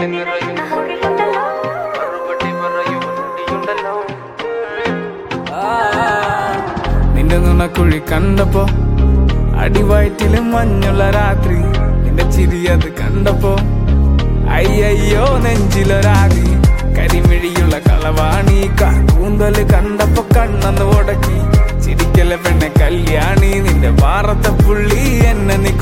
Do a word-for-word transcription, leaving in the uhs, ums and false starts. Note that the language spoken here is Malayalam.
നിന്റെ നുണക്കുഴി കണ്ടപ്പോ അടിവയറ്റിലും മഞ്ഞുള്ള രാത്രി നിന്റെ ചിരി അത് കണ്ടപ്പോ അയ്യോ നെഞ്ചിലൊരാതി